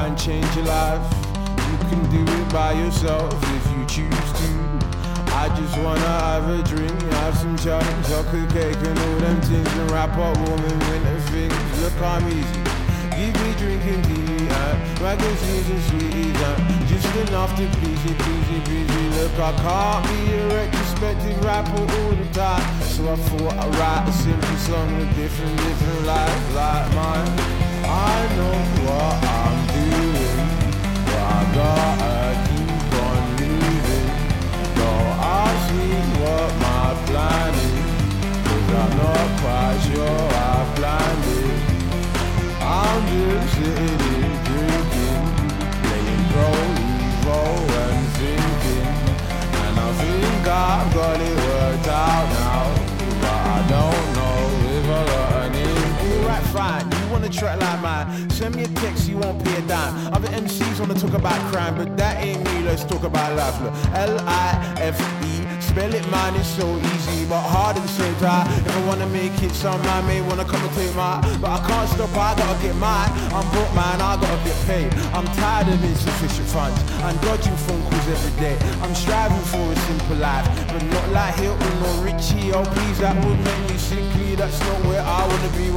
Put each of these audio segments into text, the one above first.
and change your life. You can do it by yourself if you choose to. I just wanna have a drink, have some chocolate cake and all them things, and wrap up warm in winter things. Look, I'm easy. Give me drinking tea and magazines and sweeties and just enough to please you, please you, please you. Look, I can't be a retrospective rapper all the time, so I thought I'd write a simple song with different lives like mine. I know what I'm doing, but I gotta keep on moving. Don't ask me what my plan is, 'cause I'm not quite sure I planned it. I'm just sitting here drinking, playing Pro Evo and thinking, and I think I've got it worked out now, but I don't know if I got an in. Alright, fine, you want a track like mine, send me a text, you won't pay a dime. Other MCs wanna talk about crime, but that ain't me, let's talk about life. Look, L-I-F-E, spell it, man, it's so easy, but hard at the same time. If I wanna make it, some man may wanna come and take mine, but I can't stop, I gotta get mine. I'm broke, man, I gotta get paid. I'm tired of insufficient funds and dodging phone calls every day. I'm striving for a simple life, but not like Hilton or Richie. Oh, please, that would make me sickly. That's not where I wanna be.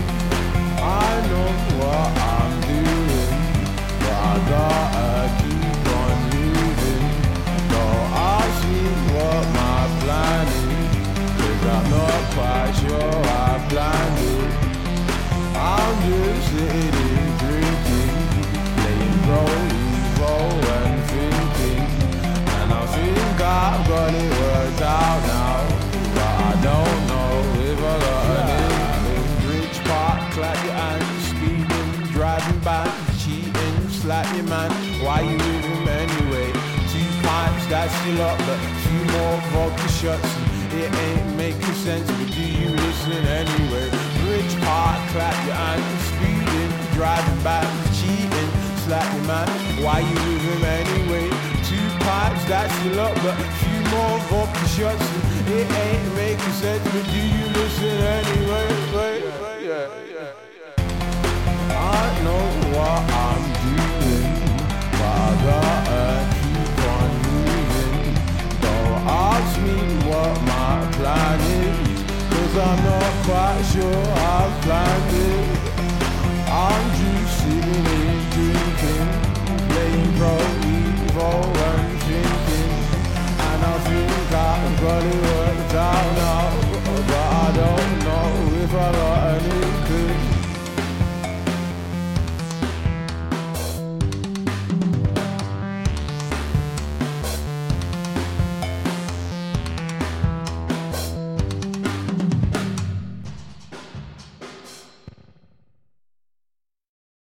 I know what I'm doing, but I gotta keep on moving. Don't ask me what my plan is, 'cause I'm not quite sure I planned it. I'm just sitting here drinking, playing Pro Evo and thinking, and I think I've got it worked out now, but I don't know if I got an in. Bridge Park, clap your hands, speeding, driving back, cheating, slap your man. Why you with him anyway? 2 pints, that's still up, but a few more vodka shots, and it ain't making sense, but do you listen anyway? Bridge Park, clap your hands, speeding, driving back, cheating, slap your man. Why you with him anyway? 2 pints, that's still up, but a few more vodka shots, and it ain't making sense, but do you listen anyway? I know what I'm doing, but I gotta keep on moving. Don't ask me what my plan is, 'cause I'm not quite sure I've planned it. I'm just sitting here drinking, playing Pro Evo and thinking, and I think I've got it